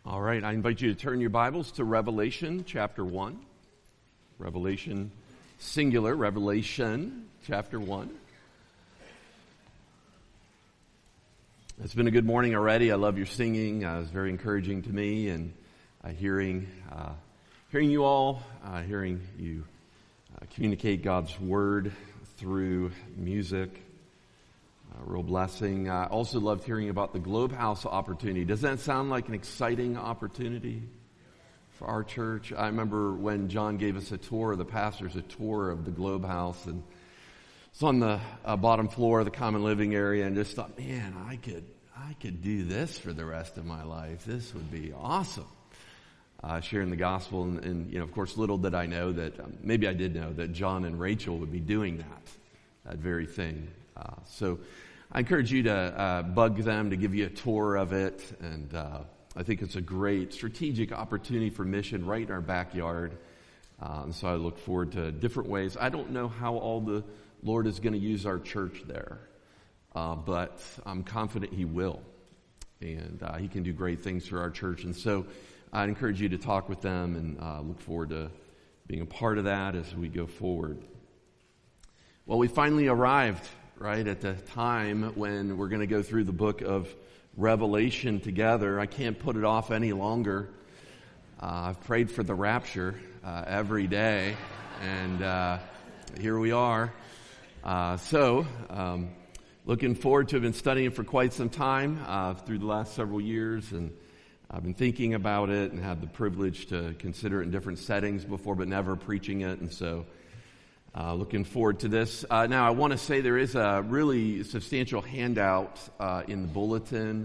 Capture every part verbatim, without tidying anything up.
All right, I invite you to turn your Bibles to Revelation chapter one. Revelation singular, Revelation chapter one. It's been a good morning already. I love your singing. Uh, it's very encouraging to me, and uh, hearing uh, hearing you all, uh, hearing you uh, communicate God's Word through music. A real blessing. I also loved hearing about the Globe House opportunity. Does that sound like an exciting opportunity for our church? I remember when John gave us a tour, the pastors a tour of the Globe House, and it's on the uh, bottom floor of the common living area, and just thought, man, I could, I could do this for the rest of my life. This would be awesome. Uh, sharing the gospel, and, and you know, of course, little did I know that um, maybe I did know that John and Rachel would be doing that, that very thing. Uh, so I encourage you to uh, bug them to give you a tour of it, and uh, I think it's a great strategic opportunity for mission right in our backyard. Uh, and so I look forward to different ways. I don't know how all the Lord is going to use our church there, uh, but I'm confident He will, and uh, He can do great things for our church. And so I encourage you to talk with them, and uh, look forward to being a part of that as we go forward. Well, we finally arrived right at the time when we're going to go through the book of Revelation together. I can't put it off any longer. Uh, I've prayed for the rapture uh, every day, and uh, here we are. Uh, so, um, looking forward to have been studying for quite some time uh, through the last several years, and I've been thinking about it and had the privilege to consider it in different settings before, but never preaching it, and so Uh, looking forward to this. Uh, now, I want to say there is a really substantial handout uh, in the bulletin.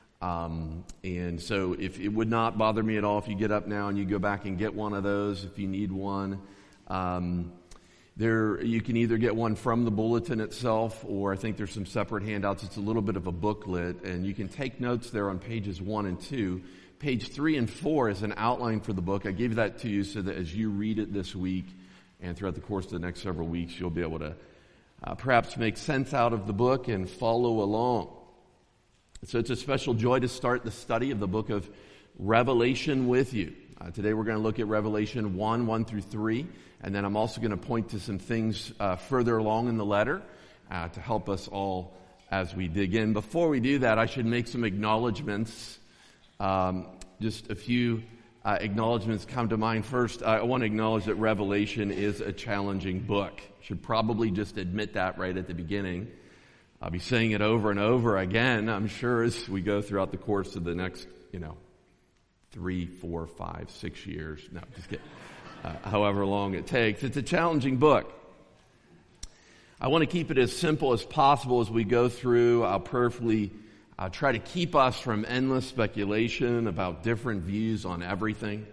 Um, and so if it would not bother me at all if you get up now and you go back and get one of those if you need one. Um, there, you can either get one from the bulletin itself, or I think there's some separate handouts. It's a little bit of a booklet, and you can take notes there on pages one and two. Page three and four is an outline for the book. I gave that to you so that as you read it this week, and throughout the course of the next several weeks, you'll be able to uh, perhaps make sense out of the book and follow along. So it's a special joy to start the study of the book of Revelation with you. Uh, today we're going to look at Revelation one, one through three, and then I'm also going to point to some things uh, further along in the letter uh, to help us all as we dig in. Before we do that, I should make some acknowledgments, um, just a few Uh, acknowledgments come to mind. First, I want to acknowledge that Revelation is a challenging book. Should probably just admit that right at the beginning. I'll be saying it over and over again, I'm sure, as we go throughout the course of the next, you know, three, four, five, six years. No, just kidding. Uh, however long it takes. It's a challenging book. I want to keep it as simple as possible as we go through. I'll prayerfully Uh, try to keep us from endless speculation about different views on everything.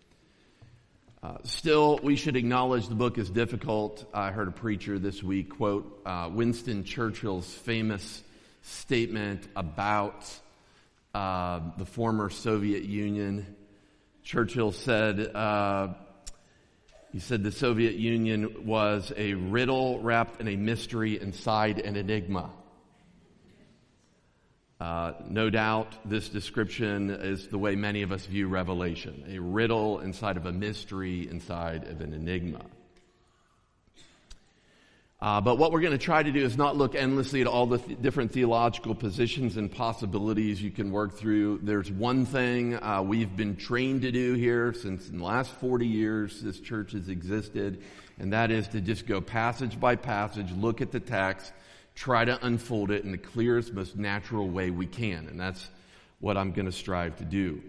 Uh, still, we should acknowledge the book is difficult. I heard a preacher this week quote uh, Winston Churchill's famous statement about uh, the former Soviet Union. Churchill said, uh, he said the Soviet Union was a riddle wrapped in a mystery inside an enigma. Uh, no doubt this description is the way many of us view Revelation, a riddle inside of a mystery inside of an enigma. Uh, but what we're going to try to do is not look endlessly at all the th- different theological positions and possibilities you can work through. There's one thing uh, we've been trained to do here since in the last forty years this church has existed, and that is to just go passage by passage, look at the text, try to unfold it in the clearest, most natural way we can. And that's what I'm going to strive to do.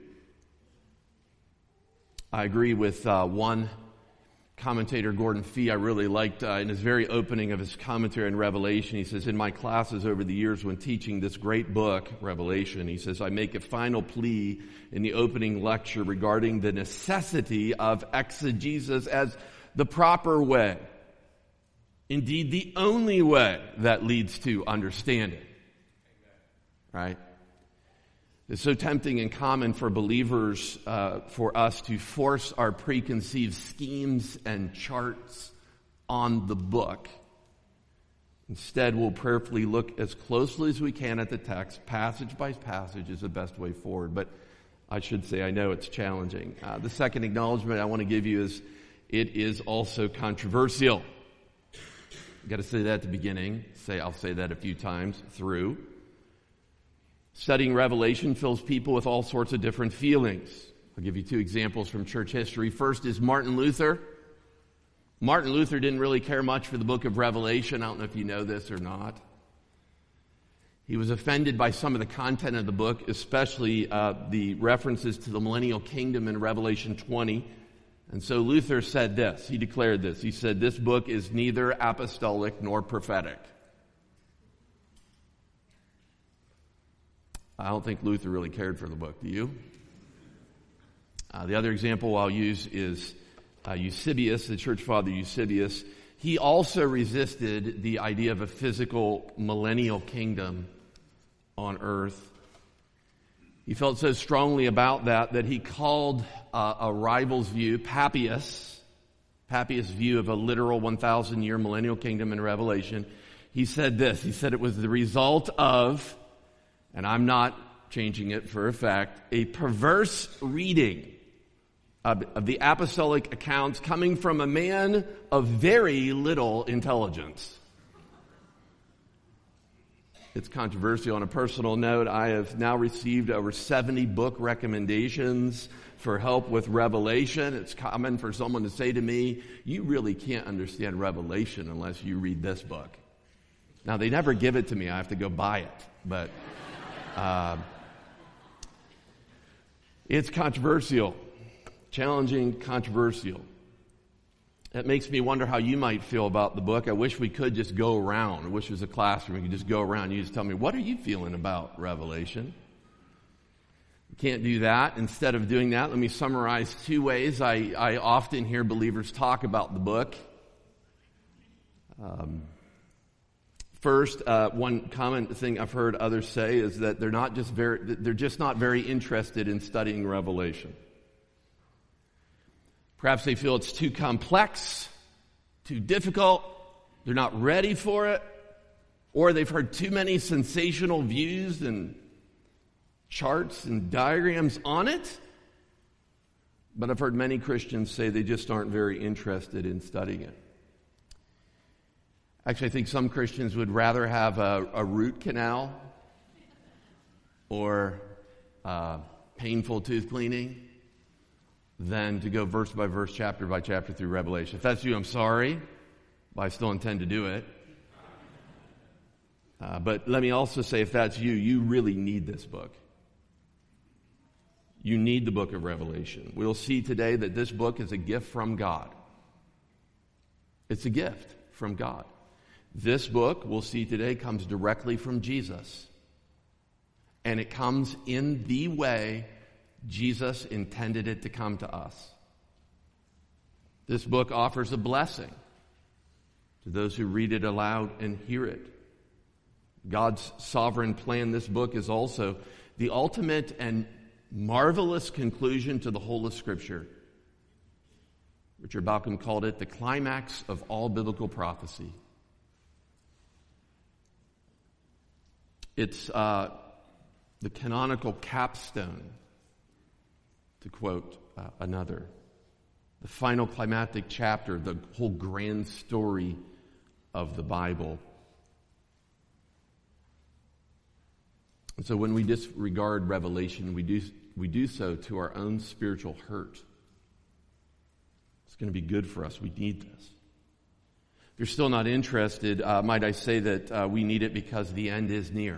I agree with uh, one commentator, Gordon Fee, I really liked uh, in his very opening of his commentary on Revelation. He says, in my classes over the years when teaching this great book, Revelation, he says, I make a final plea in the opening lecture regarding the necessity of exegesis as the proper way. Indeed, the only way that leads to understanding. Right? It's so tempting and common for believers, uh, for us to force our preconceived schemes and charts on the book. Instead, we'll prayerfully look as closely as we can at the text, passage by passage is the best way forward. But I should say I know it's challenging. Uh, the second acknowledgement I want to give you is it is also controversial. I've got to say that at the beginning. Say I'll say that a few times through. Studying Revelation fills people with all sorts of different feelings. I'll give you two examples from church history. First is Martin Luther. Martin Luther didn't really care much for the book of Revelation. I don't know if you know this or not. He was offended by some of the content of the book, especially uh, the references to the millennial kingdom in Revelation twenty. And so Luther said this. He declared this. He said, "This book is neither apostolic nor prophetic." I don't think Luther really cared for the book. Do you? Uh, the other example I'll use is uh, Eusebius, the church father Eusebius. He also resisted the idea of a physical millennial kingdom on earth. He felt so strongly about that that he called uh, a rival's view, Papias, Papias' view of a literal one thousand year millennial kingdom in Revelation. He said this. He said it was the result of, and I'm not changing it for effect, a perverse reading of, of the apostolic accounts coming from a man of very little intelligence. It's controversial. On a personal note, I have now received over seventy book recommendations for help with Revelation. It's common for someone to say to me, "You really can't understand Revelation unless you read this book." Now, they never give it to me. I have to go buy it. But uh, it's controversial, challenging, controversial. It makes me wonder how you might feel about the book. I wish we could just go around. I wish it was a classroom. We could just go around. You just tell me, what are you feeling about Revelation? We can't do that. Instead of doing that, let me summarize two ways I, I often hear believers talk about the book. Um, first, uh, one common thing I've heard others say is that they're not just very, they're just not very interested in studying Revelation. Perhaps they feel it's too complex, too difficult, they're not ready for it, or they've heard too many sensational views and charts and diagrams on it. But I've heard many Christians say they just aren't very interested in studying it. Actually, I think some Christians would rather have a, a root canal or uh, painful tooth cleaning than to go verse by verse, chapter by chapter through Revelation. If that's you, I'm sorry, but I still intend to do it. Uh, but let me also say, if that's you, you really need this book. You need the book of Revelation. We'll see today that this book is a gift from God. It's a gift from God. This book, we'll see today, comes directly from Jesus. And it comes in the way Jesus intended it to come to us. This book offers a blessing to those who read it aloud and hear it. God's sovereign plan, this book is also the ultimate and marvelous conclusion to the whole of Scripture. Richard Bauckham called it the climax of all biblical prophecy. It's uh, the canonical capstone, to quote uh, another, the final climactic chapter, the whole grand story of the Bible. And so when we disregard Revelation, we do, we do so to our own spiritual hurt. It's going to be good for us. We need this. If you're still not interested, uh, might I say that uh, we need it because the end is near.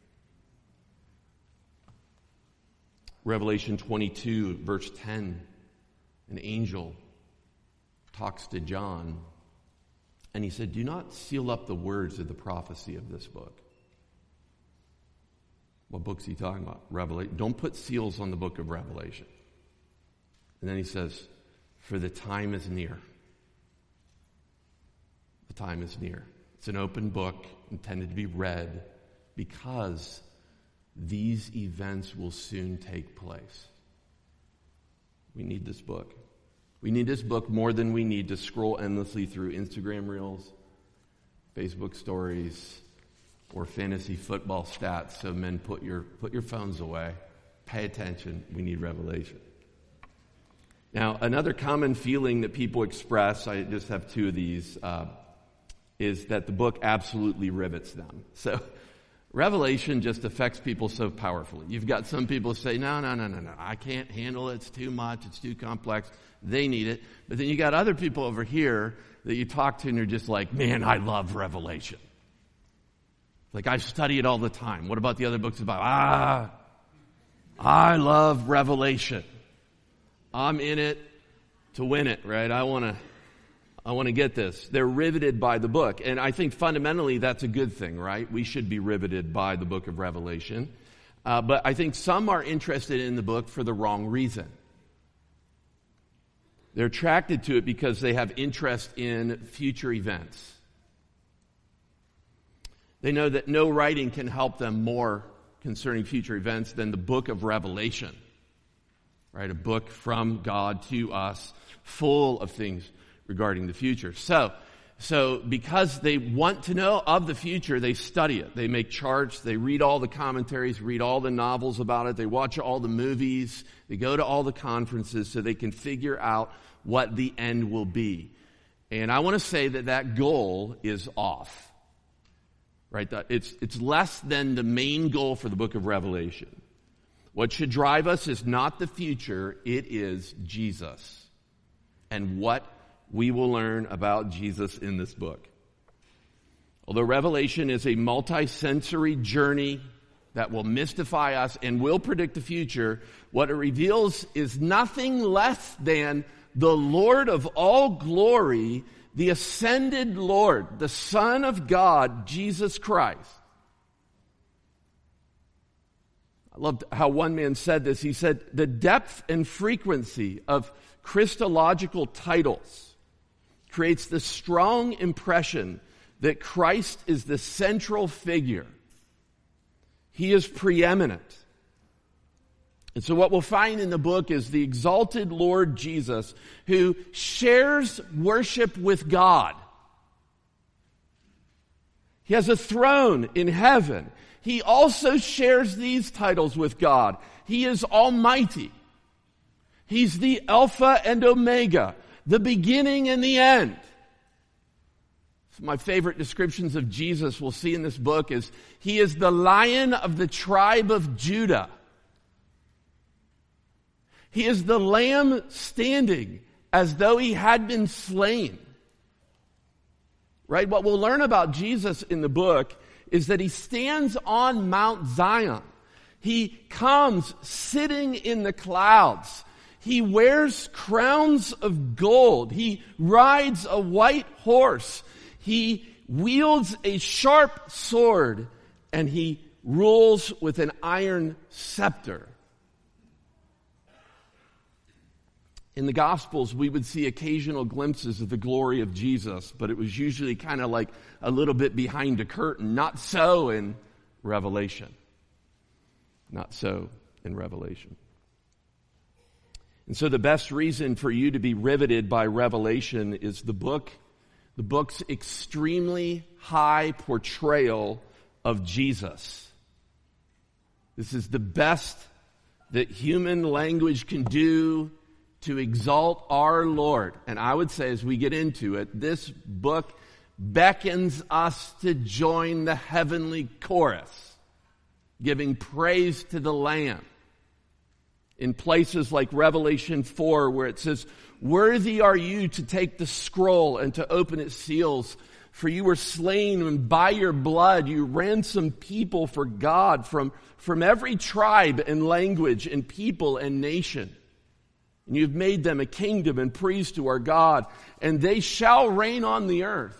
Revelation twenty-two, verse ten, an angel talks to John, and he said, "Do not seal up the words of the prophecy of this book." What book's he talking about? Revelation. Don't put seals on the book of Revelation. And then he says, "For the time is near." The time is near. It's an open book intended to be read because these events will soon take place. We need this book. We need this book more than we need to scroll endlessly through Instagram reels, Facebook stories, or fantasy football stats. So men, put your put your phones away. Pay attention. We need revelation. Now, another common feeling that people express, I just have two of these, uh, is that the book absolutely rivets them. So, Revelation just affects people so powerfully. You've got some people say, no, no, no, no, no, I can't handle it. It's too much. It's too complex. They need it. But then you got other people over here that you talk to and you're just like, man, I love Revelation. Like, I study it all the time. What about the other books about? Ah, I love Revelation. I'm in it to win it, right? I want to I want to get this. They're riveted by the book. And I think fundamentally that's a good thing, right? We should be riveted by the book of Revelation. Uh, but I think some are interested in the book for the wrong reason. They're attracted to it because they have interest in future events. They know that no writing can help them more concerning future events than the book of Revelation. Right? A book from God to us, full of things regarding the future. So, so because they want to know of the future, they study it. They make charts. They read all the commentaries, read all the novels about it. They watch all the movies. They go to all the conferences so they can figure out what the end will be. And I want to say that that goal is off. Right? It's, it's less than the main goal for the book of Revelation. What should drive us is not the future, it is Jesus and what we will learn about Jesus in this book. Although Revelation is a multi-sensory journey that will mystify us and will predict the future, what it reveals is nothing less than the Lord of all glory, the ascended Lord, the Son of God, Jesus Christ. I loved how one man said this. He said, the depth and frequency of Christological titles creates the strong impression that Christ is the central figure. He is preeminent. And so what we'll find in the book is the exalted Lord Jesus who shares worship with God. He has a throne in heaven. He also shares these titles with God. He is almighty. He's the Alpha and Omega, the beginning and the end. So my favorite descriptions of Jesus we'll see in this book is he is the Lion of the tribe of Judah. He is the Lamb standing as though he had been slain. Right? What we'll learn about Jesus in the book is that he stands on Mount Zion. He comes sitting in the clouds. He wears crowns of gold. He rides a white horse. He wields a sharp sword, and he rules with an iron scepter. In the Gospels, we would see occasional glimpses of the glory of Jesus, but it was usually kind of like a little bit behind a curtain. Not so in Revelation. Not so in Revelation. And so the best reason for you to be riveted by Revelation is the book, the book's extremely high portrayal of Jesus. This is the best that human language can do to exalt our Lord. And I would say as we get into it, this book beckons us to join the heavenly chorus, giving praise to the Lamb. In places like Revelation four, where it says, worthy are you to take the scroll and to open its seals, for you were slain, and by your blood you ransomed people for God from, from every tribe and language and people and nation. And you've made them a kingdom and priests to our God, and they shall reign on the earth.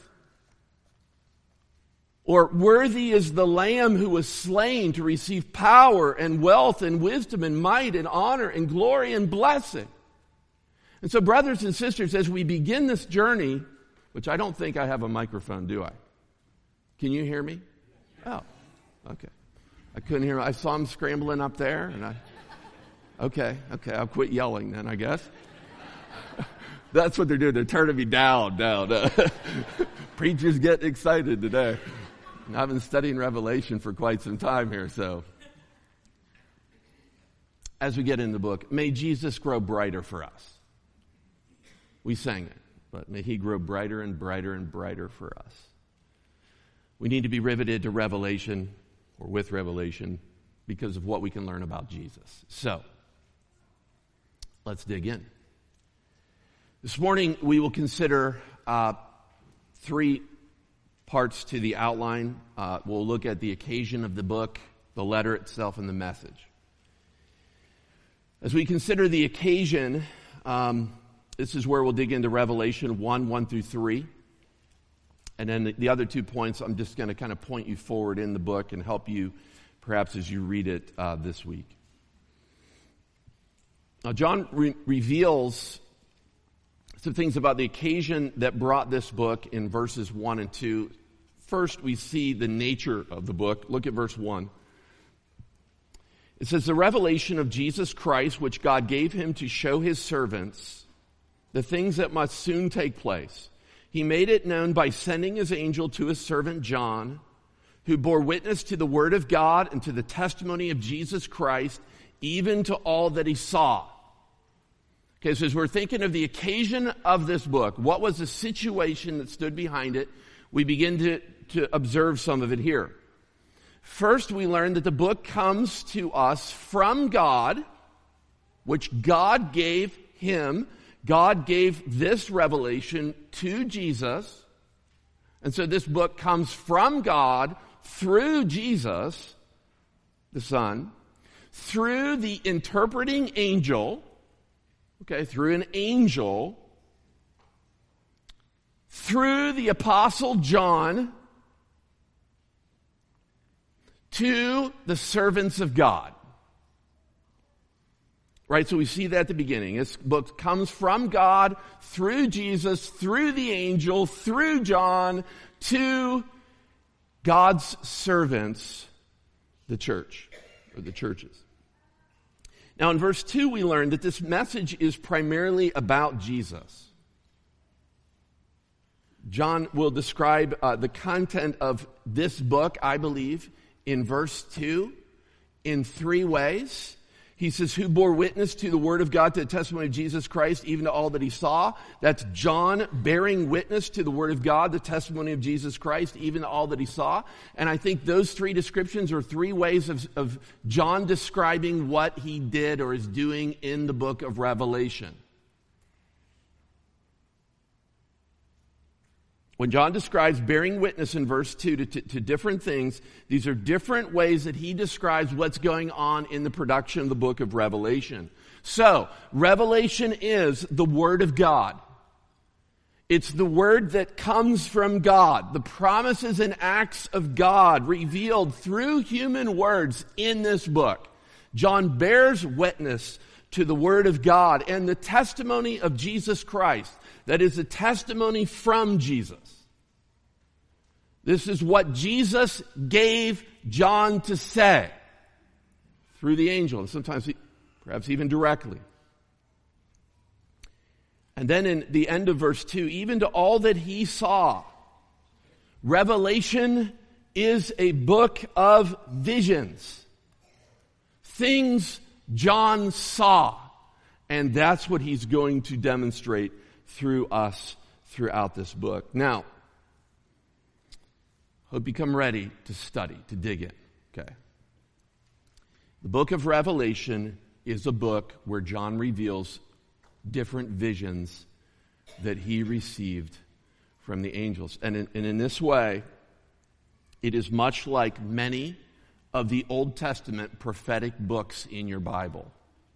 Or worthy is the Lamb who was slain to receive power and wealth and wisdom and might and honor and glory and blessing. And so, brothers and sisters, as we begin this journey, which I don't think I have a microphone, do I? Can you hear me? Oh, okay. I couldn't hear him. I saw him scrambling up there, and I... Okay, okay, I'll quit yelling then, I guess. That's what they're doing. They're turning me down, down. Preachers get excited today. I've been studying Revelation for quite some time here, so. as we get in the book, may Jesus grow brighter for us. We sang it, but may he grow brighter and brighter and brighter for us. We need to be riveted to Revelation, or with Revelation, because of what we can learn about Jesus. So, let's dig in. This morning, we will consider uh, three parts to the outline. Uh, we'll look at the occasion of the book, the letter itself, and the message. As we consider the occasion, um, this is where we'll dig into Revelation one, one through three. And then the, the other two points, I'm just going to kind of point you forward in the book and help you perhaps as you read it uh, this week. Now, John re- reveals some things about the occasion that brought this book in verses one and two. First, we see the nature of the book. Look at verse one. It says, the revelation of Jesus Christ, which God gave him to show his servants the things that must soon take place. He made it known by sending his angel to his servant John, who bore witness to the word of God and to the testimony of Jesus Christ, even to all that he saw. Okay, so as we're thinking of the occasion of this book, what was the situation that stood behind it, we begin to, to observe some of it here. First, we learn that the book comes to us from God, which God gave him. God gave this revelation to Jesus. And so this book comes from God through Jesus, the Son, through the interpreting angel, okay, through an angel, through the Apostle John, to the servants of God. Right, so we see that at the beginning. This book comes from God, through Jesus, through the angel, through John, to God's servants, the church, or the churches. Now in verse two, we learn that this message is primarily about Jesus. John will describe uh, the content of this book, I believe, in verse two, in three ways. He says, who bore witness to the word of God, to the testimony of Jesus Christ, even to all that he saw. That's John bearing witness to the word of God, the testimony of Jesus Christ, even to all that he saw. And I think those three descriptions are three ways of, of John describing what he did or is doing in the book of Revelation. When John describes bearing witness in verse two to, to, to different things, these are different ways that he describes what's going on in the production of the book of Revelation. So, Revelation is the Word of God. It's the Word that comes from God. The promises and acts of God revealed through human words in this book. John bears witness to the Word of God and the testimony of Jesus Christ. That is a testimony from Jesus. This is what Jesus gave John to say through the angel, and sometimes perhaps even directly. And then in the end of verse two, even to all that he saw. Revelation is a book of visions. Things John saw. And that's what he's going to demonstrate through us throughout this book. Now, hope you come ready to study, to dig in. Okay. The book of Revelation is a book where John reveals different visions that he received from the angels. And in, and in this way, it is much like many of the Old Testament prophetic books in your Bible.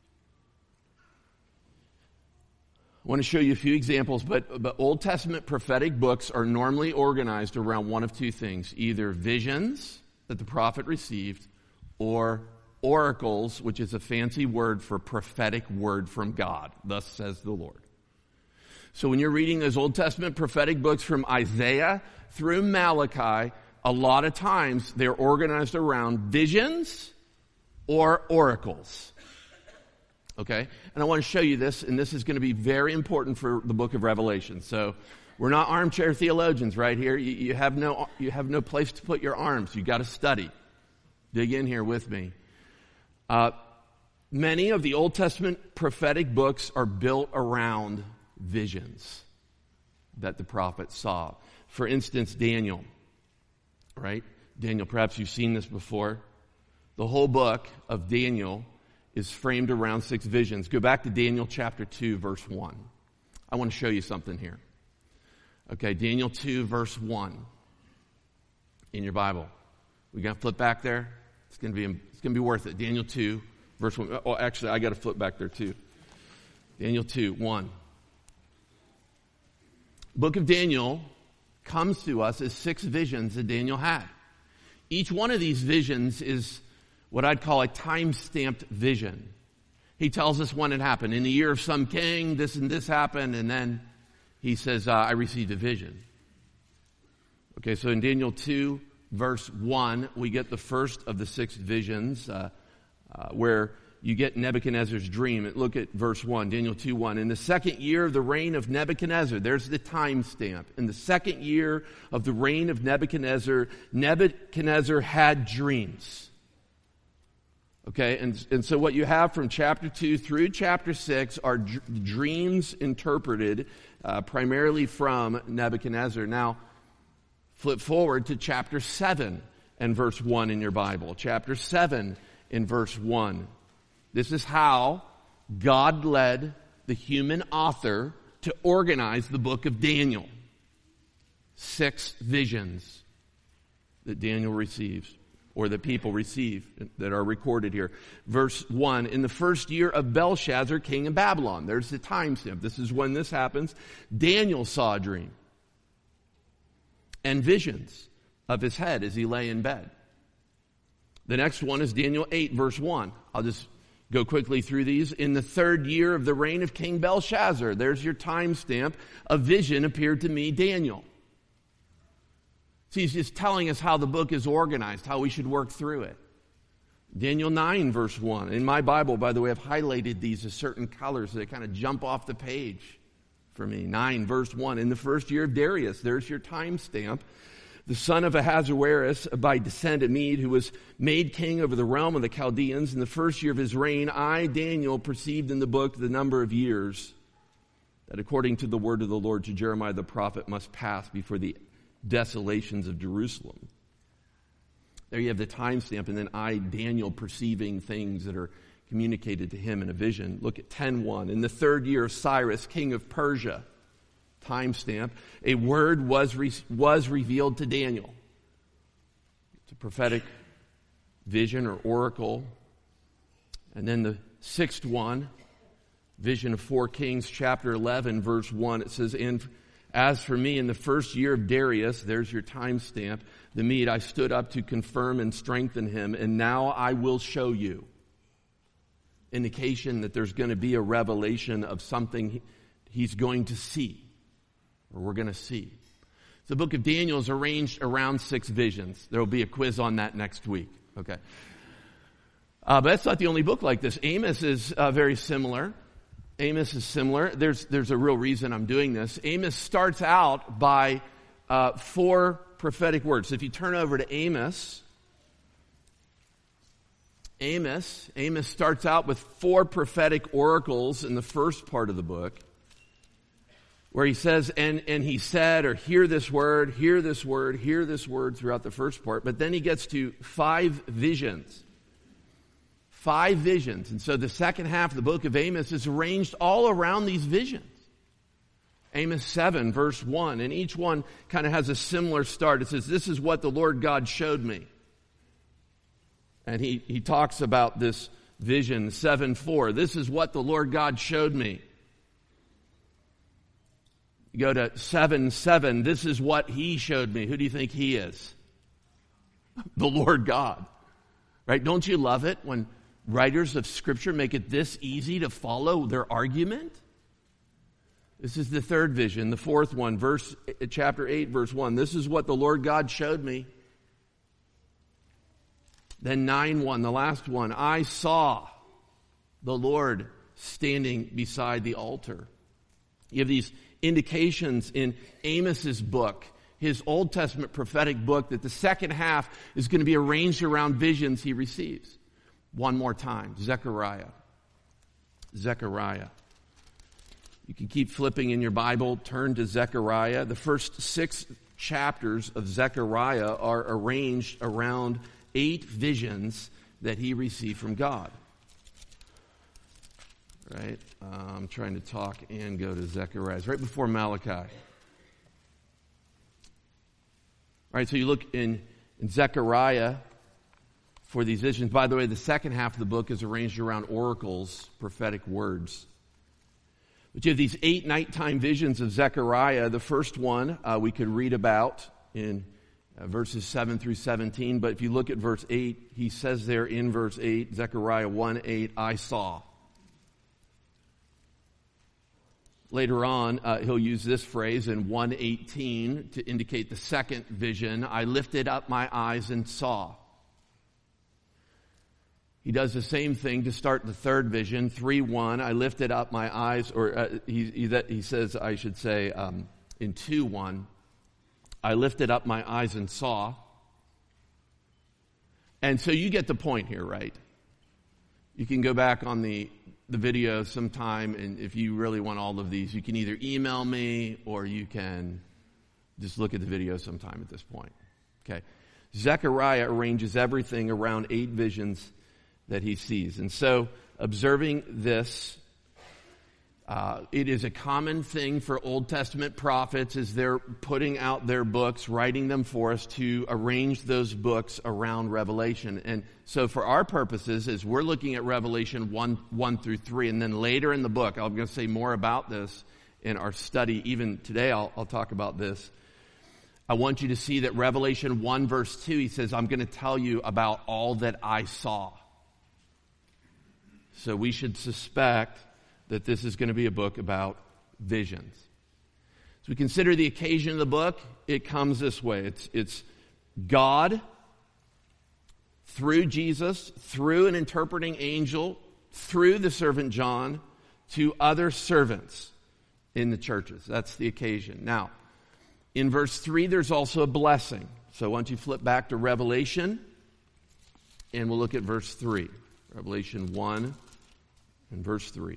I want to show you a few examples, but, but Old Testament prophetic books are normally organized around one of two things. Either visions that the prophet received, or oracles, which is a fancy word for prophetic word from God. Thus says the Lord. So when you're reading those Old Testament prophetic books from Isaiah through Malachi, a lot of times they're organized around visions or oracles. Okay? And I want to show you this, and this is going to be very important for the book of Revelation. So we're not armchair theologians right here. You, you have no you have no place to put your arms. You got to study. Dig in here with me. Uh, Many of the Old Testament prophetic books are built around visions that the prophets saw. For instance, Daniel, right? Daniel, perhaps you've seen this before. The whole book of Daniel is framed around six visions. Go back to Daniel chapter two, verse one. I want to show you something here. Okay, Daniel two, verse one in your Bible. We got to flip back there. It's going to be it's going to be worth it. Daniel two, verse one. Oh, actually, I got to flip back there too. Daniel two, one. Book of Daniel comes to us as six visions that Daniel had. Each one of these visions is what I'd call a time-stamped vision. He tells us when it happened. In the year of some king, this and this happened, and then he says, uh, I received a vision. Okay, so in Daniel two, verse one, we get the first of the six visions uh, uh, where you get Nebuchadnezzar's dream. Look at verse one, Daniel two, one. In the second year of the reign of Nebuchadnezzar, there's the time stamp. In the second year of the reign of Nebuchadnezzar, Nebuchadnezzar had dreams. Okay, and, and so what you have from chapter two through chapter six are dr- dreams interpreted uh, primarily from Nebuchadnezzar. Now, flip forward to chapter seven and verse one in your Bible. Chapter seven in verse one. This is how God led the human author to organize the book of Daniel. Six visions that Daniel receives, or that people receive, that are recorded here. Verse one, in the first year of Belshazzar, king of Babylon. There's the timestamp. This is when this happens. Daniel saw a dream and visions of his head as he lay in bed. The next one is Daniel eight, verse one. I'll just go quickly through these. In the third year of the reign of King Belshazzar, there's your timestamp. A vision appeared to me, Daniel. So he's just telling us how the book is organized, how we should work through it. Daniel nine, verse one. In my Bible, by the way, I've highlighted these as certain colors so they kind of jump off the page for me. nine, verse one. In the first year of Darius, there's your timestamp. The son of Ahasuerus, by descent a Mede, who was made king over the realm of the Chaldeans. In the first year of his reign, I, Daniel, perceived in the book the number of years that according to the word of the Lord to Jeremiah the prophet must pass before the desolations of Jerusalem. There you have the timestamp, and then I, Daniel, perceiving things that are communicated to him in a vision. Look at ten one. In the third year of Cyrus, king of Persia, timestamp, a word was re- was revealed to Daniel. It's a prophetic vision or oracle. And then the sixth one, vision of four kings, chapter eleven, verse one, it says, "And as for me, in the first year of Darius," there's your timestamp, "the Mede, I stood up to confirm and strengthen him, and now I will show you." Indication that there's going to be a revelation of something he's going to see. Or we're going to see. The book of Daniel is arranged around six visions. There will be a quiz on that next week. Okay. Uh, but that's not the only book like this. Amos is uh, very similar. Amos is similar. There's there's a real reason I'm doing this. Amos starts out by uh, four prophetic words. If you turn over to Amos, Amos, Amos starts out with four prophetic oracles in the first part of the book, where he says, and, and he said, or hear this word, hear this word, hear this word throughout the first part. But then he gets to five visions. Five visions. And so the second half of the book of Amos is arranged all around these visions. Amos seven, verse one. And each one kind of has a similar start. It says, "This is what the Lord God showed me." And he, he talks about this vision, seven four. "This is what the Lord God showed me." You go to seven seven, "This is what he showed me." Who do you think he is? The Lord God. Right? Don't you love it when writers of Scripture make it this easy to follow their argument? This is the third vision. The fourth one, verse chapter eight, verse one. "This is what the Lord God showed me." Then nine one, the last one. "I saw the Lord standing beside the altar." You have these indications in Amos's book, his Old Testament prophetic book, that the second half is going to be arranged around visions he receives. One more time, Zechariah. Zechariah. You can keep flipping in your Bible, turn to Zechariah. The first six chapters of Zechariah are arranged around eight visions that he received from God. Right? Uh, I'm trying to talk and go to Zechariah. It's right before Malachi. All right, so you look in, in Zechariah for these visions. By the way, the second half of the book is arranged around oracles, prophetic words. But you have these eight nighttime visions of Zechariah. The first one uh, we could read about in uh, verses seven through seventeen. But if you look at verse eight, he says there in verse eight, Zechariah one eight, I saw. Later on, uh, he'll use this phrase in one eighteen to indicate the second vision. I lifted up my eyes and saw. He does the same thing to start the third vision, three one. I lifted up my eyes, or uh, he, he, that, he says, I should say, um, in two one, I lifted up my eyes and saw. And so you get the point here, right? You can go back on the, the video sometime, and if you really want all of these, you can either email me or you can just look at the video sometime at this point. Okay. Zechariah arranges everything around eight visions that he sees. And so, observing this, uh, it is a common thing for Old Testament prophets as they're putting out their books, writing them for us, to arrange those books around Revelation. And so for our purposes, as we're looking at Revelation one, one through three, and then later in the book, I'm going to say more about this in our study. Even today, I'll, I'll talk about this. I want you to see that Revelation one verse two, he says, I'm going to tell you about all that I saw. So we should suspect that this is going to be a book about visions. As we consider the occasion of the book, it comes this way. It's, it's God, through Jesus, through an interpreting angel, through the servant John, to other servants in the churches. That's the occasion. Now, in verse three, there's also a blessing. So why don't you flip back to Revelation, and we'll look at verse three. Revelation one and verse three.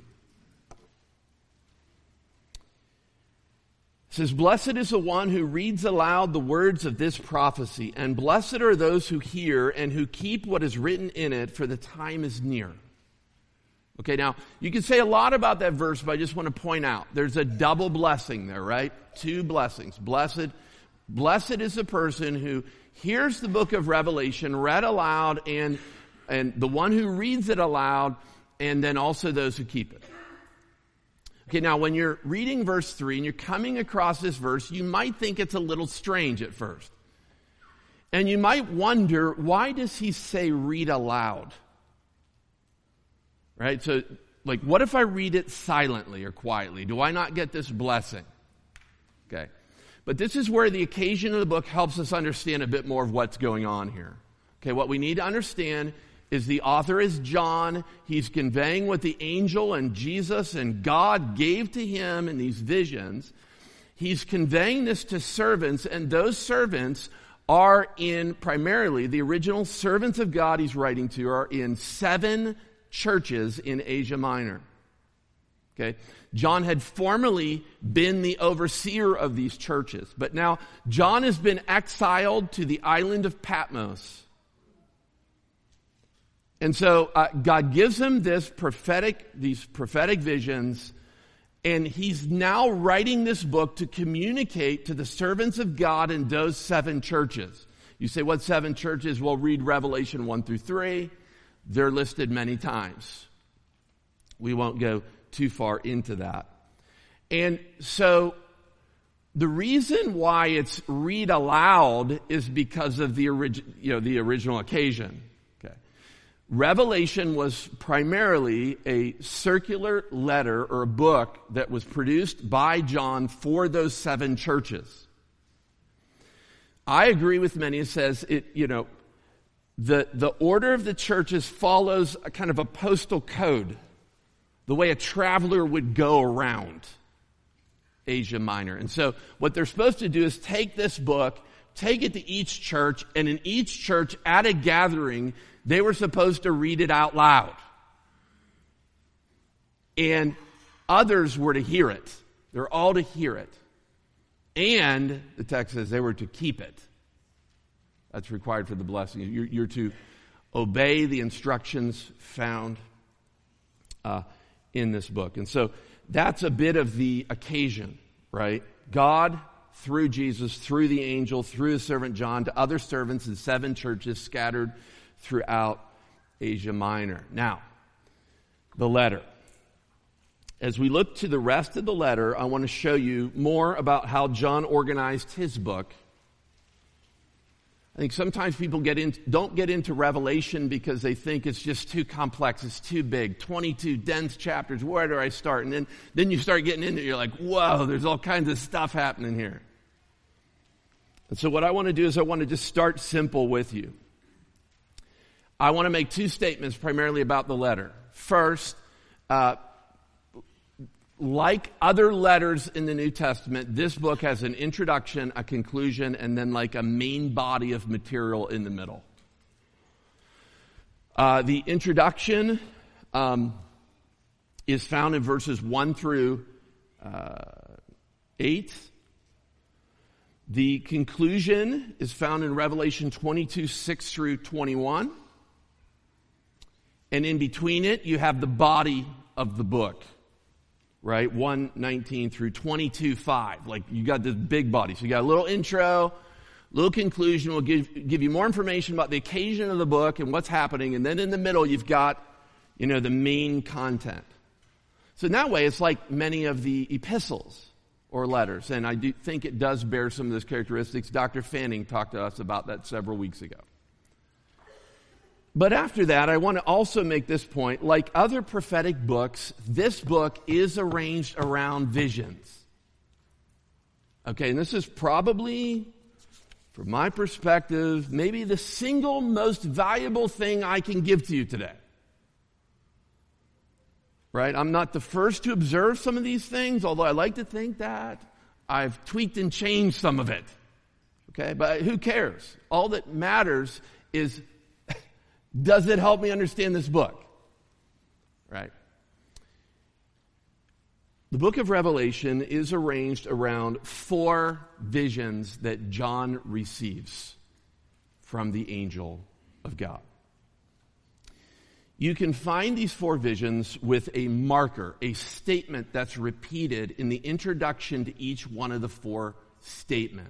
It says, blessed is the one who reads aloud the words of this prophecy, and blessed are those who hear and who keep what is written in it, for the time is near. Okay, now, you can say a lot about that verse, but I just want to point out, there's a double blessing there, right? Two blessings. Blessed, blessed is the person who hears the book of Revelation read aloud, and, and the one who reads it aloud, and then also those who keep it. Okay, now when you're reading verse three and you're coming across this verse, you might think it's a little strange at first. And you might wonder, why does he say read aloud? Right? So, like, what if I read it silently or quietly? Do I not get this blessing? Okay. But this is where the occasion of the book helps us understand a bit more of what's going on here. Okay, what we need to understand is the author is John. He's conveying what the angel and Jesus and God gave to him in these visions. He's conveying this to servants, and those servants are in, primarily, the original servants of God he's writing to are in seven churches in Asia Minor. Okay? John had formerly been the overseer of these churches, but now John has been exiled to the island of Patmos. And so uh, God gives him this prophetic, these prophetic visions, and he's now writing this book to communicate to the servants of God in those seven churches. You say, what seven churches? Well, read Revelation one through three. They're listed many times. We won't go too far into that. And so the reason why it's read aloud is because of the origi- you know, the original occasion. Revelation was primarily a circular letter or a book that was produced by John for those seven churches. I agree with many who says it, you know, the, the order of the churches follows a kind of a postal code, the way a traveler would go around Asia Minor. And so what they're supposed to do is take this book, take it to each church, and in each church at a gathering, they were supposed to read it out loud. and others were to hear it. They're all to hear it. And the text says they were to keep it. That's required for the blessing. You're, you're to obey the instructions found uh, in this book. And so that's a bit of the occasion, right? God, through Jesus, through the angel, through his servant John, to other servants in seven churches scattered throughout Asia Minor. Now, the letter. As we look to the rest of the letter, I want to show you more about how John organized his book. I think sometimes people get in, don't get into Revelation because they think it's just too complex, it's too big, twenty-two dense chapters, where do I start? And then, then you start getting into it, you're like, whoa, there's all kinds of stuff happening here. And so what I want to do is I want to just start simple with you. I want to make two statements primarily about the letter. First, uh, like other letters in the New Testament, this book has an introduction, a conclusion, and then like a main body of material in the middle. Uh, the introduction um, is found in verses one through uh, eight. The conclusion is found in Revelation twenty-two, six through twenty-one. And in between it, you have the body of the book. Right, one nineteen through twenty-two five. Like, you got this big body. So you got a little intro, little conclusion. We'll give, give you more information about the occasion of the book and what's happening. And then in the middle, you've got, you know, the main content. So in that way, it's like many of the epistles or letters. And I do think it does bear some of those characteristics. Doctor Fanning talked to us about that several weeks ago. But after that, I want to also make this point. Like other prophetic books, this book is arranged around visions. Okay, and this is probably, from my perspective, maybe the single most valuable thing I can give to you today. Right? I'm not the first to observe some of these things, although I like to think that I've tweaked and changed some of it. Okay, but who cares? All that matters is, does it help me understand this book? Right? The book of Revelation is arranged around four visions that John receives from the angel of God. You can find these four visions with a marker, a statement that's repeated in the introduction to each one of the four statements.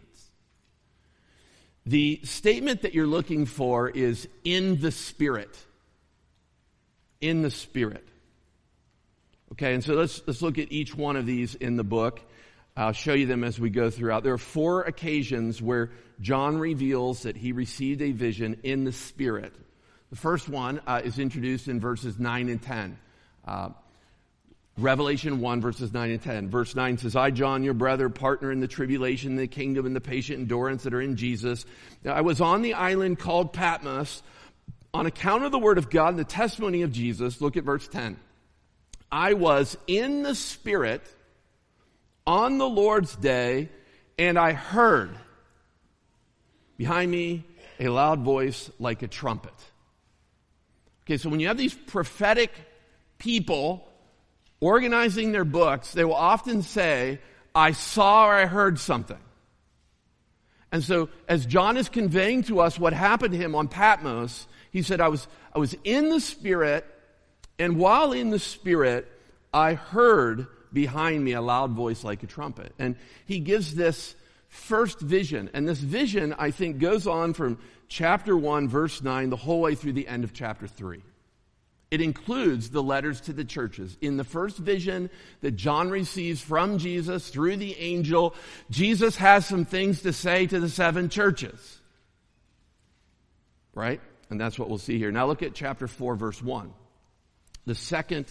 The statement that you're looking for is in the Spirit. In the Spirit. Okay, and so let's let's look at each one of these in the book. I'll show you them as we go throughout. There are four occasions where John reveals that he received a vision in the Spirit. The first one uh, is introduced in verses nine and ten. Uh, Revelation one, verses nine and ten. Verse nine says, I, John, your brother, partner in the tribulation, the kingdom, and the patient endurance that are in Jesus. Now, I was on the island called Patmos on account of the word of God and the testimony of Jesus. Look at verse ten. I was in the Spirit on the Lord's day, and I heard behind me a loud voice like a trumpet. Okay, so when you have these prophetic people organizing their books, they will often say, I saw or I heard something. And so as John is conveying to us what happened to him on Patmos, he said, I was, I was in the Spirit, and while in the Spirit, I heard behind me a loud voice like a trumpet. And he gives this first vision. And this vision, I think, goes on from chapter one, verse nine, the whole way through the end of chapter three. It includes the letters to the churches. In the first vision that John receives from Jesus through the angel, Jesus has some things to say to the seven churches. Right? And that's what we'll see here. Now look at chapter four, verse one. The second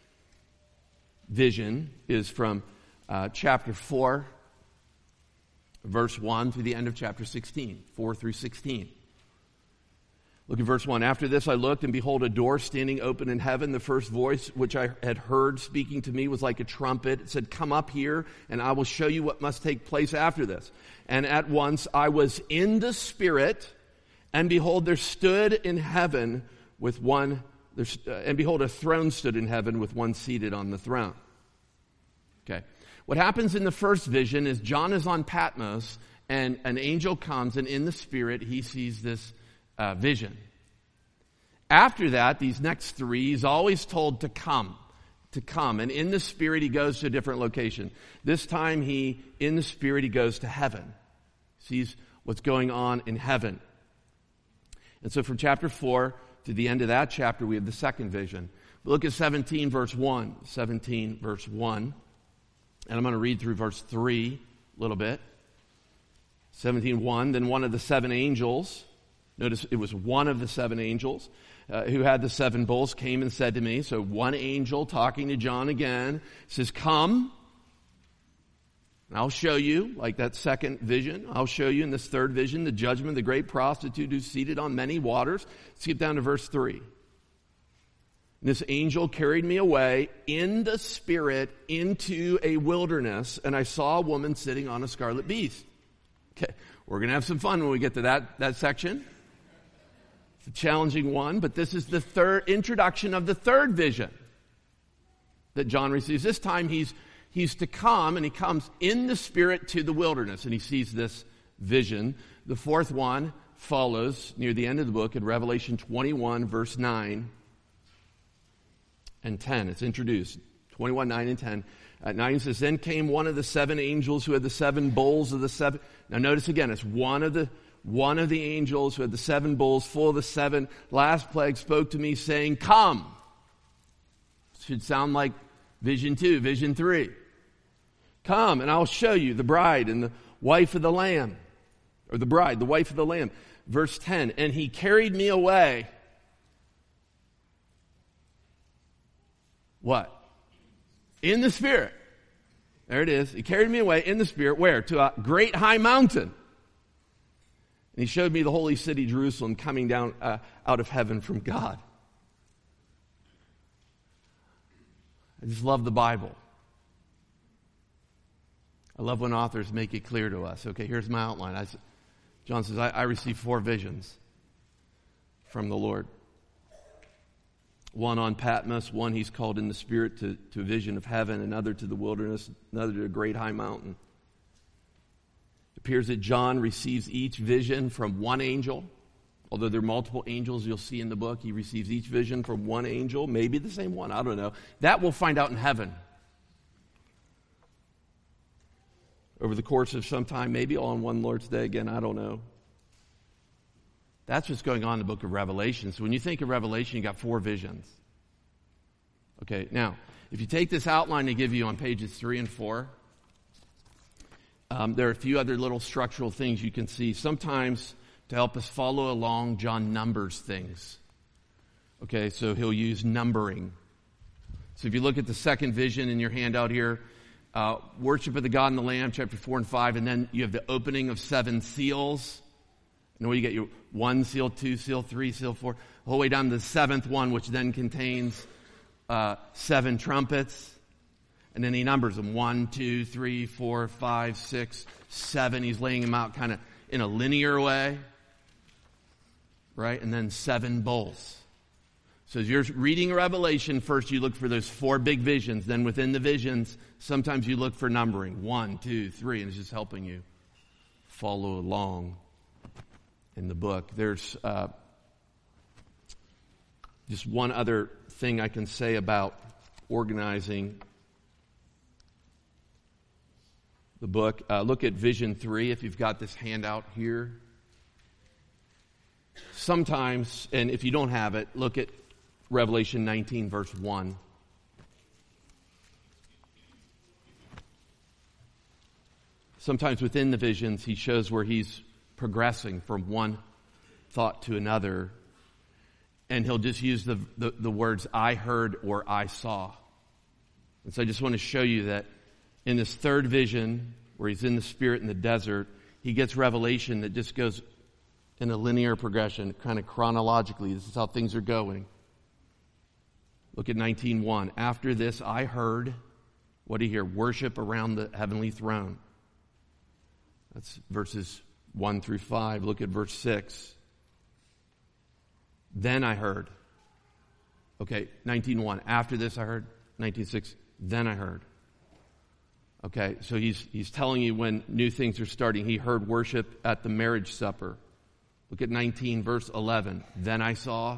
vision is from uh, chapter four, verse one through the end of chapter sixteen, four through sixteen. Look at verse one. After this I looked, and behold, a door standing open in heaven. The first voice which I had heard speaking to me was like a trumpet. It said, come up here, and I will show you what must take place after this. And at once I was in the Spirit, and behold, there stood in heaven with one there's, uh, and behold, a throne stood in heaven with one seated on the throne. Okay. What happens in the first vision is John is on Patmos, and an angel comes, and in the Spirit, he sees this uh, vision. After that, these next three, he's always told to come, to come. And in the Spirit, he goes to a different location. This time, he, in the Spirit, he goes to heaven. Sees what's going on in heaven. And so from chapter four to the end of that chapter, we have the second vision. Look at seventeen, verse one. seventeen, verse one. And I'm going to read through verse three a little bit. seventeen one, then one of the seven angels, notice it was one of the seven angels, uh, who had the seven bowls, came and said to me, so one angel talking to John again, says, come, and I'll show you, like that second vision, I'll show you in this third vision, the judgment of the great prostitute who's seated on many waters. Skip down to verse three. This angel carried me away in the Spirit into a wilderness, and I saw a woman sitting on a scarlet beast. Okay, we're going to have some fun when we get to that, that section. It's a challenging one, but this is the third introduction of the third vision that John receives. This time he's, he's to come, and he comes in the Spirit to the wilderness, and he sees this vision. The fourth one follows near the end of the book in Revelation twenty-one, verse nine and ten. It's introduced. twenty-one, nine and ten. At nine says, then came one of the seven angels who had the seven bowls of the seven. Now notice again, it's one of the one of the angels who had the seven bowls full of the seven last plagues spoke to me saying, come. Should sound like vision two, vision three. Come and I'll show you the bride and the wife of the Lamb. Or the bride, the wife of the Lamb. Verse ten, and he carried me away. What? In the Spirit. There it is. He carried me away in the Spirit. Where? To a great high mountain. And he showed me the holy city, Jerusalem, coming down uh, out of heaven from God. I just love the Bible. I love when authors make it clear to us. Okay, here's my outline. I, John says, I, I received four visions from the Lord. One on Patmos, one he's called in the Spirit to, to a vision of heaven, another to the wilderness, another to a great high mountain. It appears that John receives each vision from one angel. Although there are multiple angels you'll see in the book, he receives each vision from one angel, maybe the same one, I don't know. That we'll find out in heaven. Over the course of some time, maybe all on one Lord's Day again, I don't know. That's what's going on in the book of Revelation. So when you think of Revelation, you got four visions. Okay, now, if you take this outline they give you on pages three and four, um, there are a few other little structural things you can see. Sometimes, to help us follow along, John numbers things. Okay, so he'll use numbering. So if you look at the second vision in your handout here, uh, worship of the God and the Lamb, chapter four and five, and then you have the opening of seven seals. And where you get your one seal, two seal, three seal, four, the whole way down to the seventh one, which then contains uh, seven trumpets. And then he numbers them. One, two, three, four, five, six, seven. He's laying them out kind of in a linear way. Right? And then seven bowls. So as you're reading Revelation, first you look for those four big visions. Then within the visions, sometimes you look for numbering. One, two, three. And it's just helping you follow along in the book. There's uh, just one other thing I can say about organizing the book. Uh, look at Vision three if you've got this handout here. Sometimes, and if you don't have it, look at Revelation nineteen, verse one. Sometimes within the visions, he shows where he's progressing from one thought to another, and he'll just use the, the, the words I heard or I saw. And so I just want to show you that in this third vision, where he's in the Spirit in the desert, he gets revelation that just goes in a linear progression, kind of chronologically. This is how things are going. Look at nineteen one. After this I heard, what do you hear? Worship around the heavenly throne. That's verses one through five. Look at verse six. Then I heard. Okay, nineteen one. After this I heard. nineteen six. Then I heard. Okay, so he's he's telling you when new things are starting. He heard worship at the marriage supper. Look at nineteen, verse eleven. Then I saw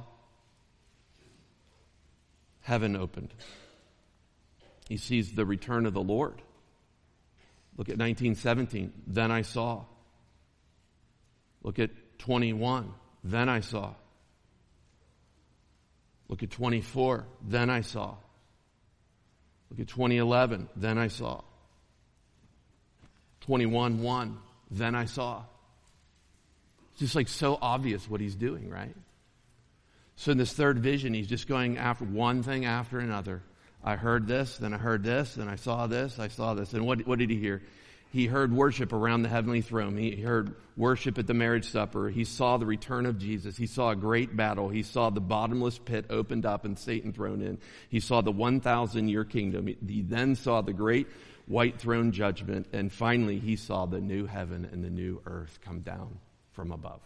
heaven opened. He sees the return of the Lord. Look at nineteen seventeen. Then I saw. Look at twenty-one. Then I saw. Look at twenty-four. Then I saw. Look at twenty eleven. Then I saw. twenty-one one. Then I saw. It's just like so obvious what he's doing, right? So in this third vision, he's just going after one thing after another. I heard this, then I heard this, then I saw this, I saw this. And what, what did he hear? He heard worship around the heavenly throne. He heard worship at the marriage supper. He saw the return of Jesus. He saw a great battle. He saw the bottomless pit opened up and Satan thrown in. He saw the one thousand year kingdom. He then saw the great white throne judgment. And finally, he saw the new heaven and the new earth come down from above.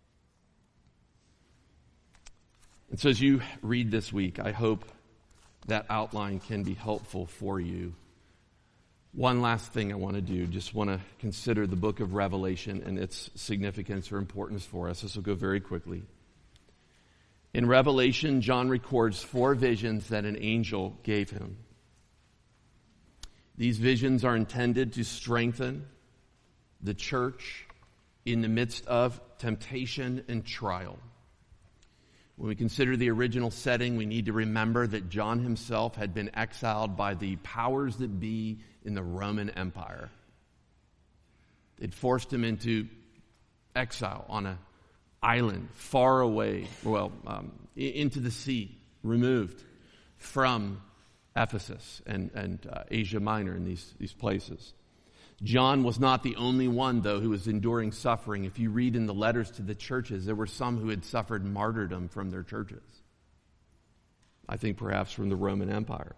And so as you read this week, I hope that outline can be helpful for you. One last thing I want to do, just want to consider the book of Revelation and its significance or importance for us. This will go very quickly. In Revelation, John records four visions that an angel gave him. These visions are intended to strengthen the church in the midst of temptation and trial. When we consider the original setting, we need to remember that John himself had been exiled by the powers that be in the Roman Empire. They'd forced him into exile on an island far away, well, um, into the sea, removed from Ephesus and, and uh, Asia Minor and these, these places. John was not the only one, though, who was enduring suffering. If you read in the letters to the churches, there were some who had suffered martyrdom from their churches. I think perhaps from the Roman Empire.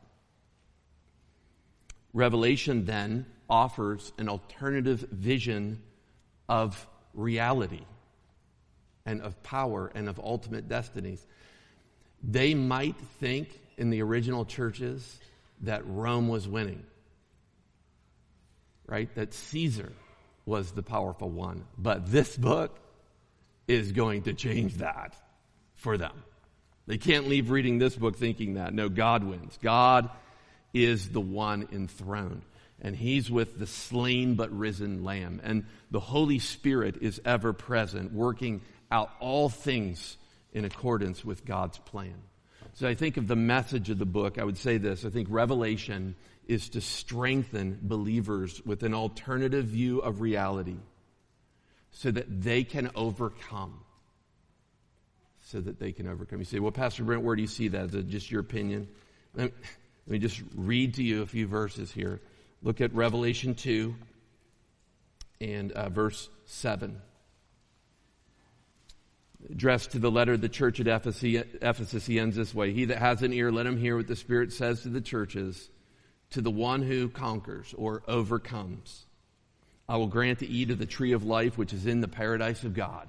Revelation then offers an alternative vision of reality and of power and of ultimate destinies. They might think in the original churches that Rome was winning. Right? That Caesar was the powerful one. But this book is going to change that for them. They can't leave reading this book thinking that. No, God wins. God is the one enthroned. And he's with the slain but risen Lamb. And the Holy Spirit is ever present, working out all things in accordance with God's plan. So I think of the message of the book, I would say this. I think Revelation is to strengthen believers with an alternative view of reality so that they can overcome. So that they can overcome. You say, well, Pastor Brent, where do you see that? Is it just your opinion? Let me, let me just read to you a few verses here. Look at Revelation two and uh, verse seven. Addressed to the letter of the church at Ephesus, he ends this way. He that has an ear, let him hear what the Spirit says to the churches. To the one who conquers or overcomes, I will grant to eat of the tree of life which is in the paradise of God.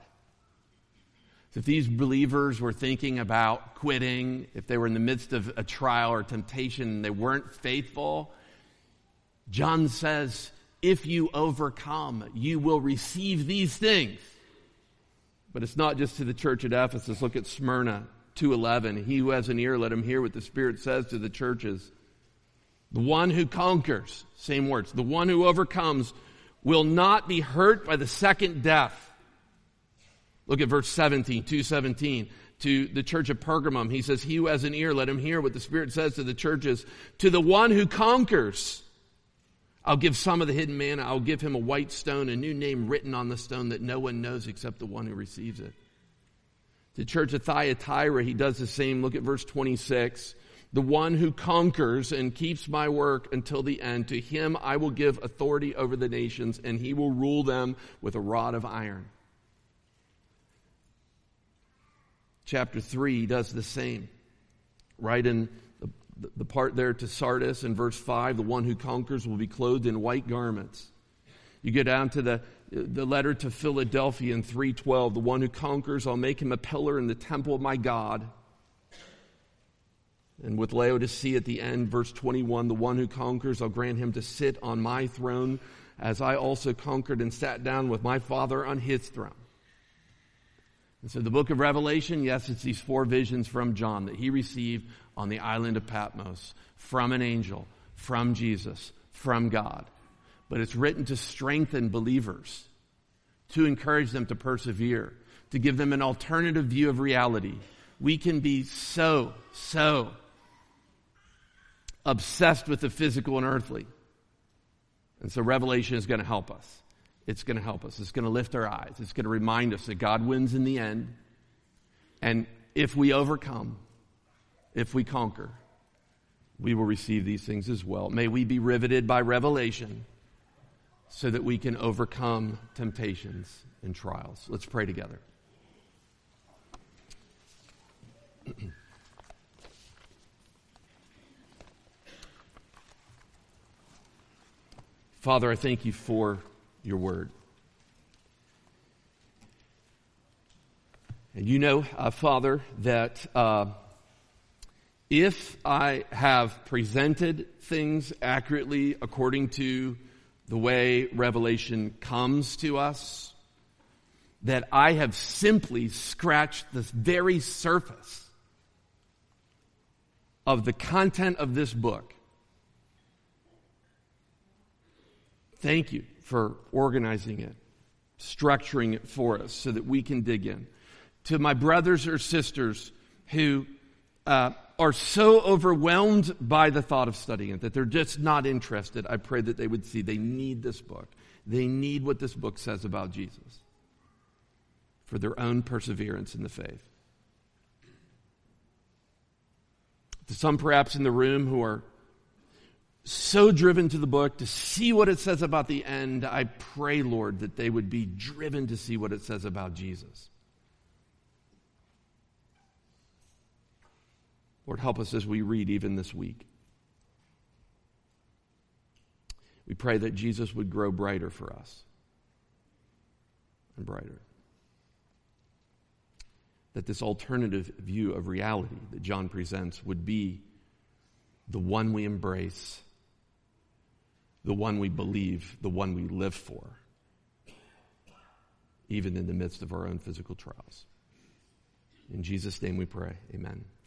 So if these believers were thinking about quitting, if they were in the midst of a trial or temptation and they weren't faithful, John says, if you overcome, you will receive these things. But it's not just to the church at Ephesus. Look at Smyrna two eleven. He who has an ear, let him hear what the Spirit says to the churches. The one who conquers, same words, the one who overcomes will not be hurt by the second death. Look at verse seventeen, two seventeen. To the church of Pergamum, he says, he who has an ear, let him hear what the Spirit says to the churches. To the one who conquers, I'll give some of the hidden manna. I'll give him a white stone, a new name written on the stone that no one knows except the one who receives it. To the church of Thyatira, he does the same. Look at verse twenty-six. The one who conquers and keeps my work until the end, to him I will give authority over the nations, and he will rule them with a rod of iron. Chapter three, he does the same. Right in the, the part there to Sardis in verse five, the one who conquers will be clothed in white garments. You go down to the, the letter to Philadelphia in three twelve, the one who conquers, I'll make him a pillar in the temple of my God. And with Laodicea at the end, verse twenty-one, the one who conquers, I'll grant him to sit on my throne, as I also conquered and sat down with my Father on his throne. And so the book of Revelation, yes, it's these four visions from John that he received on the island of Patmos, from an angel, from Jesus, from God. But it's written to strengthen believers, to encourage them to persevere, to give them an alternative view of reality. We can be so, so obsessed with the physical and earthly. And so Revelation is going to help us. It's going to help us. It's going to lift our eyes. It's going to remind us that God wins in the end. And if we overcome, if we conquer, we will receive these things as well. May we be riveted by Revelation so that we can overcome temptations and trials. Let's pray together. Father, I thank you for your word. And you know, uh, Father, that uh, if I have presented things accurately according to the way Revelation comes to us, that I have simply scratched the very surface of the content of this book. Thank you for organizing it, structuring it for us so that we can dig in. To my brothers or sisters who uh, are so overwhelmed by the thought of studying it that they're just not interested, I pray that they would see they need this book. They need what this book says about Jesus for their own perseverance in the faith. To some perhaps in the room who are so driven to the book to see what it says about the end, I pray, Lord, that they would be driven to see what it says about Jesus. Lord, help us as we read even this week. We pray that Jesus would grow brighter for us and brighter. That this alternative view of reality that John presents would be the one we embrace, the one we believe, the one we live for, even in the midst of our own physical trials. In Jesus' name we pray, amen.